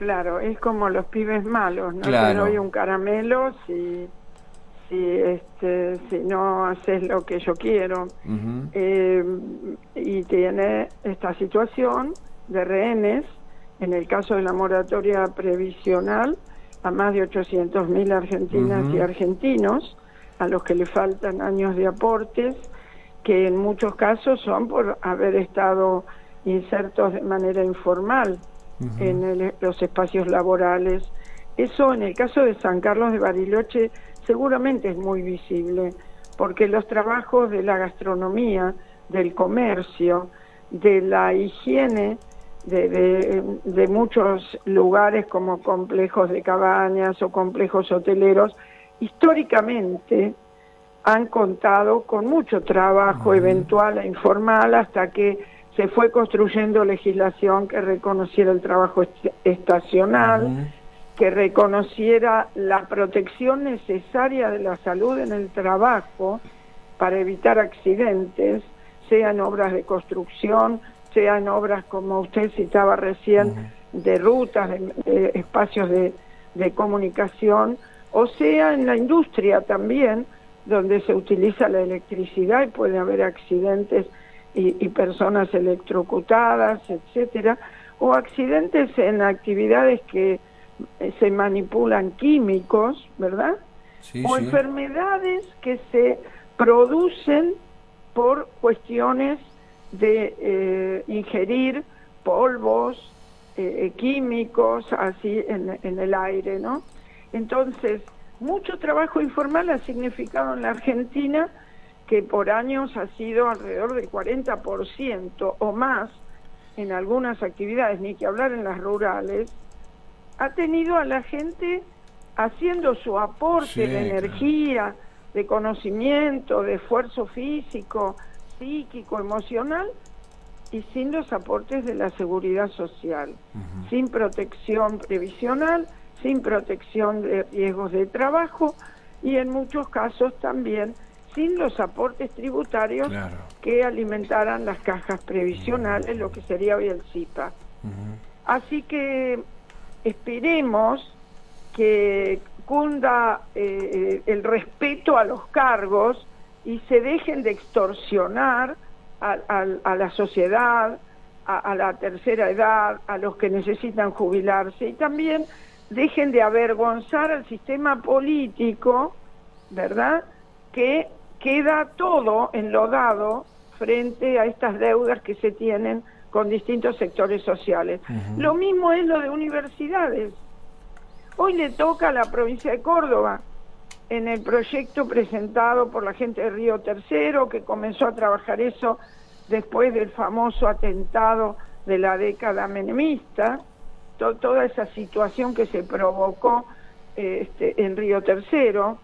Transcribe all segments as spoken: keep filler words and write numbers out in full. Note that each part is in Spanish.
Claro, es como los pibes malos, no Claro. te doy un caramelo si, si, este, si no haces lo que yo quiero. Uh-huh. Eh, y tiene esta situación de rehenes, en el caso de la moratoria previsional, a más de ochocientos mil argentinas Uh-huh. y argentinos, a los que le faltan años de aportes, que en muchos casos son por haber estado insertos de manera informal uh-huh. en el, los espacios laborales. Eso en el caso de San Carlos de Bariloche seguramente es muy visible, porque los trabajos de la gastronomía, del comercio, de la higiene, de, de, de muchos lugares como complejos de cabañas o complejos hoteleros, históricamente han contado con mucho trabajo uh-huh. eventual e informal hasta que se fue construyendo legislación que reconociera el trabajo est- estacional, uh-huh. que reconociera la protección necesaria de la salud en el trabajo para evitar accidentes, sea en obras de construcción, sea en obras como usted citaba recién, uh-huh. de rutas, de, de espacios de, de comunicación, o sea en la industria también, donde se utiliza la electricidad y puede haber accidentes y, y personas electrocutadas, etcétera, o accidentes en actividades que eh, se manipulan químicos, ¿verdad? Sí, o sí. enfermedades que se producen por cuestiones de eh, ingerir polvos eh, químicos así en, en el aire, ¿no? Entonces, mucho trabajo informal ha significado en la Argentina que por años ha sido alrededor del cuarenta por ciento o más en algunas actividades, ni que hablar en las rurales, ha tenido a la gente haciendo su aporte sí, de energía, claro. de conocimiento, de esfuerzo físico, psíquico, emocional, y sin los aportes de la seguridad social, uh-huh. sin protección previsional, sin protección de riesgos de trabajo y en muchos casos también sin los aportes tributarios claro. que alimentaran las cajas previsionales, uh-huh. lo que sería hoy el S I P A. Uh-huh. Así que esperemos que cunda eh, el respeto a los cargos y se dejen de extorsionar a, a, a la sociedad, a, a la tercera edad, a los que necesitan jubilarse, y también dejen de avergonzar al sistema político, ¿verdad?, que queda todo enlodado frente a estas deudas que se tienen con distintos sectores sociales. Uh-huh. Lo mismo es lo de universidades. Hoy le toca a la provincia de Córdoba, en el proyecto presentado por la gente de Río Tercero, que comenzó a trabajar eso después del famoso atentado de la década menemista, to- toda esa situación que se provocó eh, este, en Río Tercero,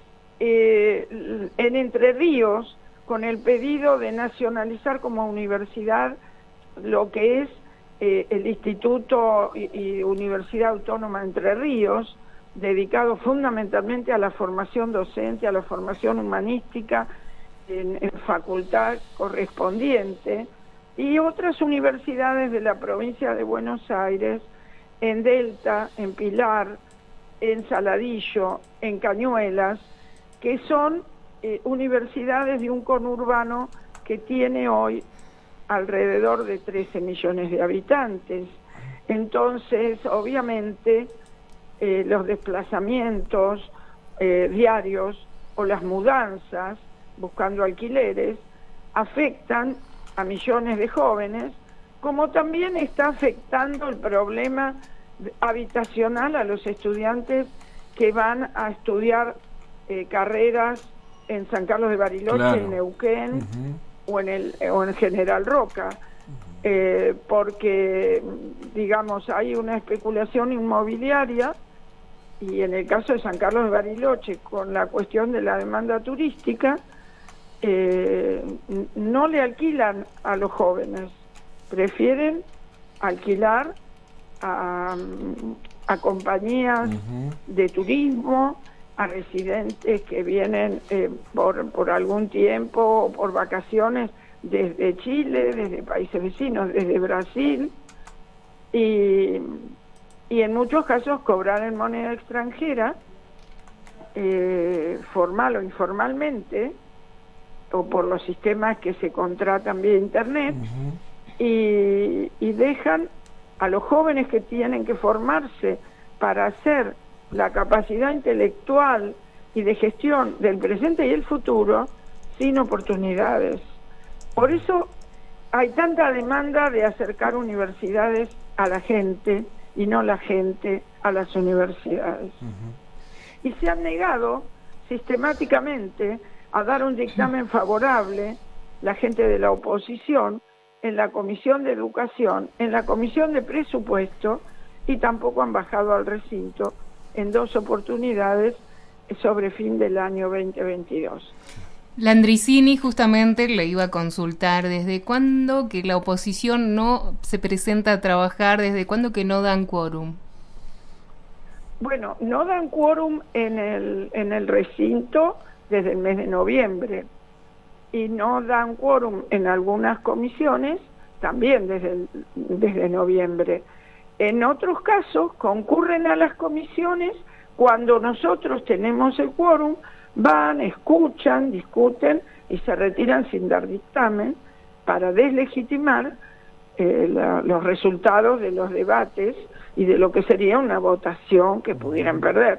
eh, en Entre Ríos, con el pedido de nacionalizar como universidad lo que es eh, el Instituto y, y Universidad Autónoma Entre Ríos, dedicado fundamentalmente a la formación docente, a la formación humanística en, en facultad correspondiente, y otras universidades de la provincia de Buenos Aires, en Delta, en Pilar, en Saladillo, en Cañuelas, que son eh, universidades de un conurbano que tiene hoy alrededor de trece millones de habitantes. Entonces, obviamente, eh, los desplazamientos eh, diarios o las mudanzas buscando alquileres afectan a millones de jóvenes, como también está afectando el problema habitacional a los estudiantes que van a estudiar eh, carreras en San Carlos de Bariloche, claro. en Neuquén, uh-huh. o en el o en General Roca, uh-huh. eh, porque, digamos, hay una especulación inmobiliaria, y en el caso de San Carlos de Bariloche, con la cuestión de la demanda turística, eh, no le alquilan a los jóvenes, prefieren alquilar a, a compañías uh-huh. de turismo, a residentes que vienen eh, por, por algún tiempo o por vacaciones desde Chile, desde países vecinos, desde Brasil, y, y en muchos casos cobrar en moneda extranjera, eh, formal o informalmente, o por los sistemas que se contratan vía internet, uh-huh. y, y dejan a los jóvenes que tienen que formarse para hacer la capacidad intelectual y de gestión del presente y el futuro sin oportunidades. Por eso hay tanta demanda de acercar universidades a la gente y no la gente a las universidades. Uh-huh. Y se han negado sistemáticamente a dar un dictamen favorable la gente de la oposición en la Comisión de Educación, en la Comisión de Presupuesto, y tampoco han bajado al recinto en dos oportunidades sobre fin del año veinte veintidós. Landricini justamente le iba a consultar desde cuándo que la oposición no se presenta a trabajar, desde cuándo que no dan quórum. Bueno, no dan quórum en el, en el recinto desde el mes de noviembre, y no dan quórum en algunas comisiones también desde, el, desde noviembre. En otros casos concurren a las comisiones cuando nosotros tenemos el quórum, van, escuchan, discuten y se retiran sin dar dictamen para deslegitimar eh, la, los resultados de los debates y de lo que sería una votación que pudieran perder.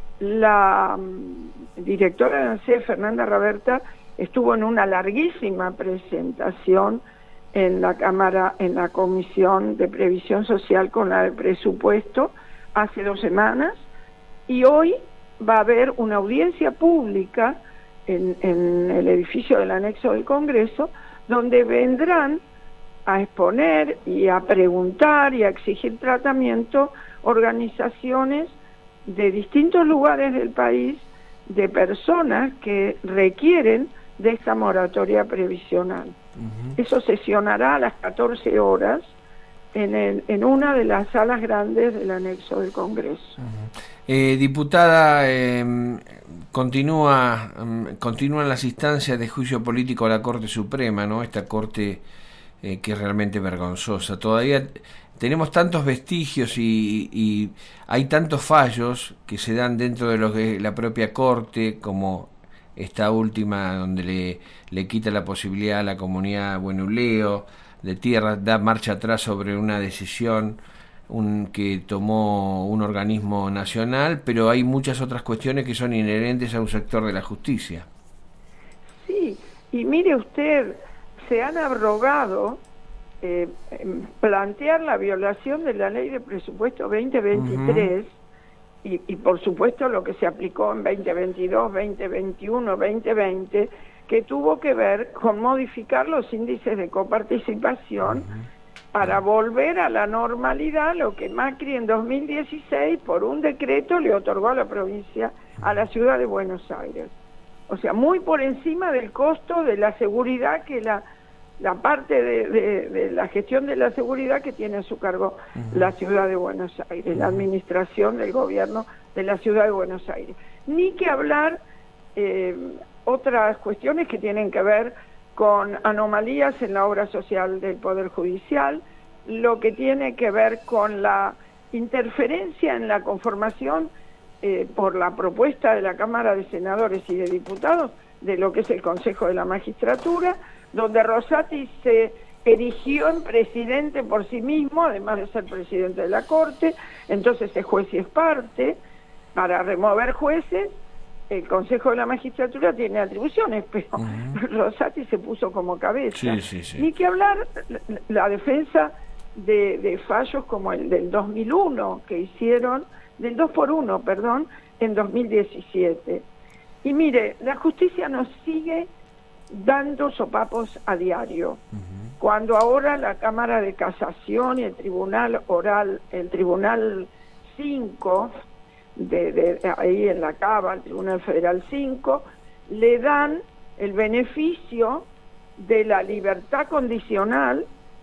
La um, directora de ANSES, Fernanda Raberta, estuvo en una larguísima presentación en la Cámara, en la Comisión de Previsión Social con la de Presupuesto hace dos semanas, y hoy va a haber una audiencia pública en, en el edificio del anexo del Congreso, donde vendrán a exponer y a preguntar y a exigir tratamiento organizaciones de distintos lugares del país, de personas que requieren de esta moratoria previsional. Uh-huh. Eso sesionará a las catorce horas en, el, en una de las salas grandes del anexo del Congreso. Uh-huh. Eh, diputada, eh, continúa um, continúan las instancias de juicio político a la Corte Suprema, ¿no? Esta Corte eh, que es realmente vergonzosa. Todavía tenemos tantos vestigios y, y hay tantos fallos que se dan dentro de lo que la propia Corte, como esta última donde le, le quita la posibilidad a la comunidad Buenuleo de tierra, da marcha atrás sobre una decisión un, que tomó un organismo nacional, pero hay muchas otras cuestiones que son inherentes a un sector de la justicia. Sí, y mire usted, se han abrogado eh, plantear la violación de la ley de presupuesto veinte veintitrés, uh-huh. y, y por supuesto lo que se aplicó en veinte veintidós, veinte veintiuno, veinte veinte, que tuvo que ver con modificar los índices de coparticipación, uh-huh. para volver a la normalidad lo que Macri en dos mil dieciséis por un decreto le otorgó a la provincia, a la ciudad de Buenos Aires. O sea, muy por encima del costo de la seguridad que la, la parte de, de, de la gestión de la seguridad que tiene a su cargo uh-huh. la ciudad de Buenos Aires, uh-huh. la administración del gobierno de la ciudad de Buenos Aires. Ni que hablar eh, otras cuestiones que tienen que ver con anomalías en la obra social del Poder Judicial, lo que tiene que ver con la interferencia en la conformación eh, por la propuesta de la Cámara de Senadores y de Diputados de lo que es el Consejo de la Magistratura, donde Rosati se erigió en presidente por sí mismo, además de ser presidente de la Corte, entonces es juez y es parte. Para remover jueces, el Consejo de la Magistratura tiene atribuciones, pero uh-huh. Rosati se puso como cabeza. Sí, sí, sí. Ni que hablar la, la defensa de, de fallos como el del dos mil uno que hicieron, del dos por uno, perdón, en dos mil diecisiete. Y mire, la justicia nos sigue dando sopapos a diario. Uh-huh. Cuando ahora la Cámara de Casación y el Tribunal Oral, el Tribunal cinco, De, de, de ahí en la Cava, el Tribunal Federal cinco, le dan el beneficio de la libertad condicional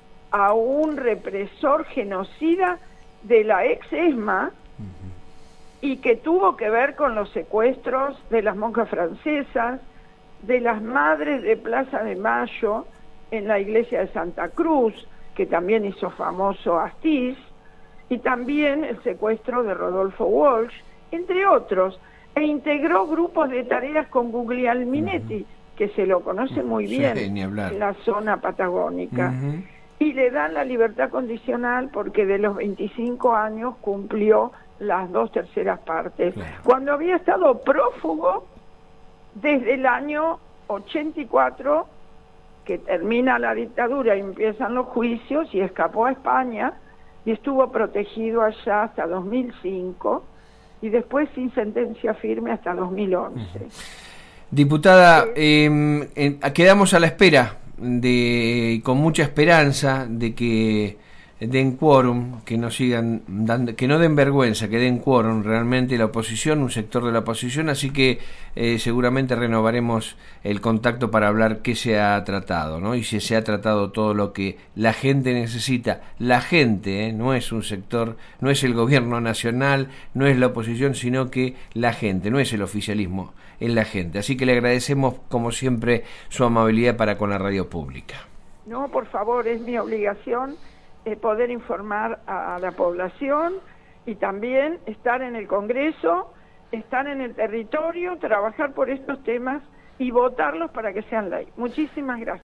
a un represor genocida de la ex ESMA, uh-huh. y que tuvo que ver con los secuestros de las monjas francesas, de las madres de Plaza de Mayo en la iglesia de Santa Cruz, que también hizo famoso Astiz, y también el secuestro de Rodolfo Walsh, entre otros, e integró grupos de tareas con Guglielminetti, uh-huh. que se lo conoce muy bien sí, ni hablar. en la zona patagónica, uh-huh. y le dan la libertad condicional porque de los veinticinco años cumplió las dos terceras partes, claro. cuando había estado prófugo desde el año ochenta y cuatro, que termina la dictadura y empiezan los juicios, y escapó a España y estuvo protegido allá hasta dos mil cinco y después sin sentencia firme hasta dos mil once. Uh-huh. Diputada, eh, eh, quedamos a la espera de, con mucha esperanza de que den quórum, que no sigan dando, que no den vergüenza, que den quórum realmente la oposición, un sector de la oposición, así que eh, seguramente renovaremos el contacto para hablar qué se ha tratado, ¿no? Y si se ha tratado todo lo que la gente necesita. La gente, ¿eh? No es un sector, no es el gobierno nacional, no es la oposición, sino que la gente, no es el oficialismo, es la gente. Así que le agradecemos como siempre su amabilidad para con la radio pública. No, por favor, es mi obligación Eh, poder informar a, a la población y también estar en el Congreso, estar en el territorio, trabajar por estos temas y votarlos para que sean ley. Muchísimas gracias.